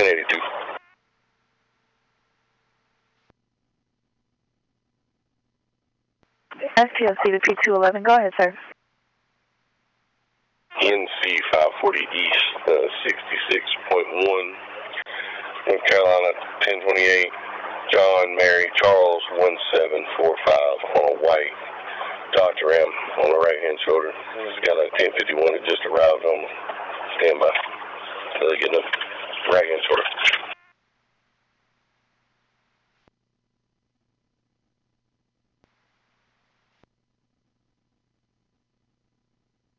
1082. STOC to P211, go ahead, sir. NC 540 East, 66.1, North Carolina 1028, John, Mary, Charles 1745 on a white Dodge Ram on the right hand shoulder. It's got a 1051 that just arrived on standby. So they get up.